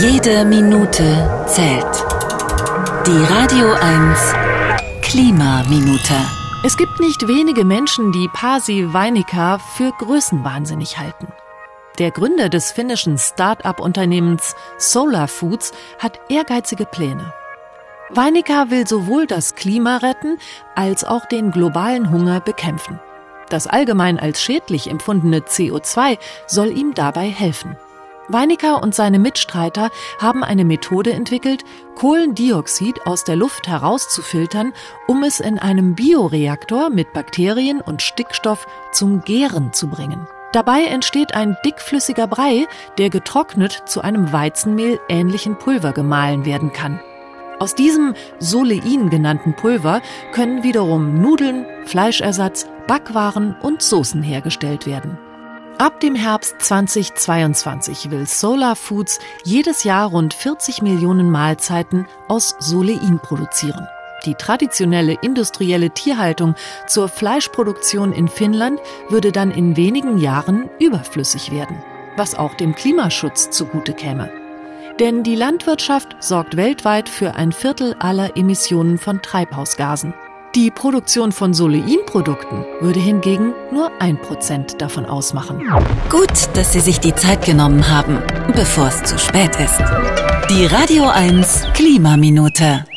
Jede Minute zählt. Die Radio 1 Klimaminute. Es gibt nicht wenige Menschen, die Pasi Vainikka für größenwahnsinnig halten. Der Gründer des finnischen Start-up-Unternehmens Solar Foods hat ehrgeizige Pläne. Vainikka will sowohl das Klima retten, als auch den globalen Hunger bekämpfen. Das allgemein als schädlich empfundene CO2 soll ihm dabei helfen. Vainikka und seine Mitstreiter haben eine Methode entwickelt, Kohlendioxid aus der Luft herauszufiltern, um es in einem Bioreaktor mit Bakterien und Stickstoff zum Gären zu bringen. Dabei entsteht ein dickflüssiger Brei, der getrocknet zu einem Weizenmehl ähnlichen Pulver gemahlen werden kann. Aus diesem Solein genannten Pulver können wiederum Nudeln, Fleischersatz, Backwaren und Soßen hergestellt werden. Ab dem Herbst 2022 will Solar Foods jedes Jahr rund 40 Millionen Mahlzeiten aus Solein produzieren. Die traditionelle industrielle Tierhaltung zur Fleischproduktion in Finnland würde dann in wenigen Jahren überflüssig werden, was auch dem Klimaschutz zugute käme. Denn die Landwirtschaft sorgt weltweit für 1/4 aller Emissionen von Treibhausgasen. Die Produktion von Solein-Produkten würde hingegen nur 1% davon ausmachen. Gut, dass Sie sich die Zeit genommen haben, bevor es zu spät ist. Die Radio 1 Klimaminute.